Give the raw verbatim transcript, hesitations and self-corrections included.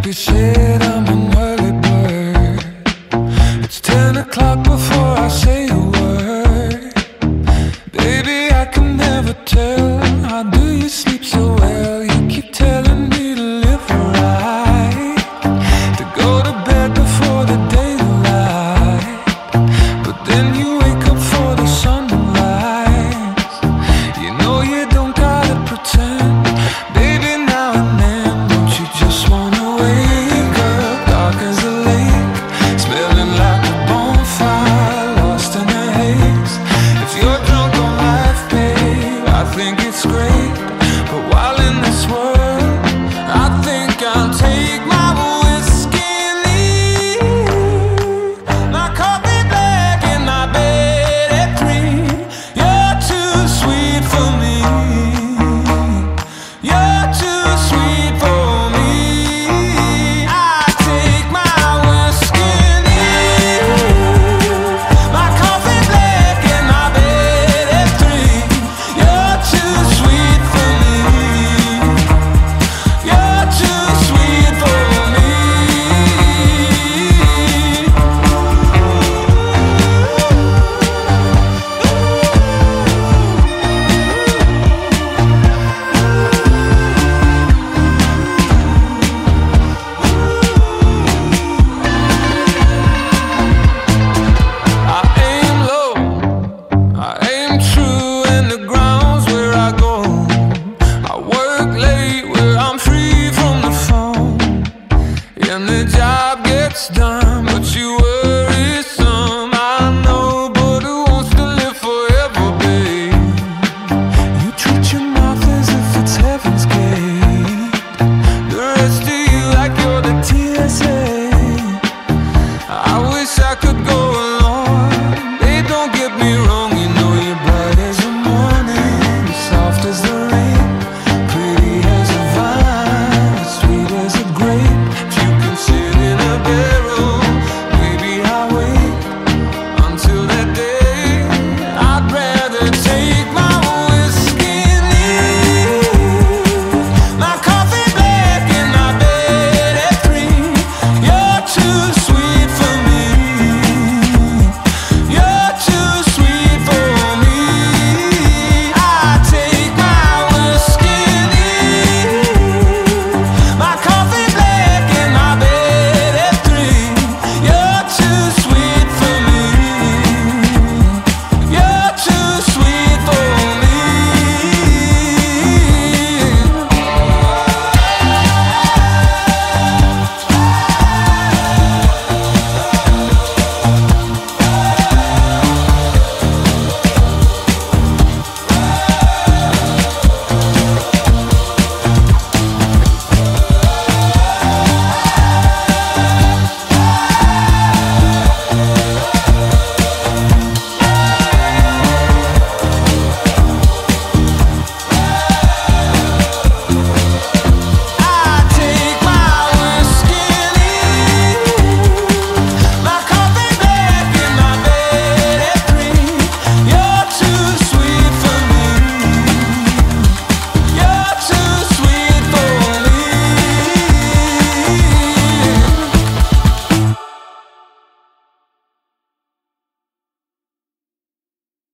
be said, I'm an early bird. It's ten o'clock before I say a word. Baby, I can never tell, how do you sleep so well? You keep telling me to live right, to go to bed before the daylight, but then you wake up for the sunrise. You know you don't gotta pretend, baby, now and then. Don't you just wanna wake up dark as a lake, smelling like a bonfire, lost in a haze? If you're drunk on life, babe, I think it's great, but while in this world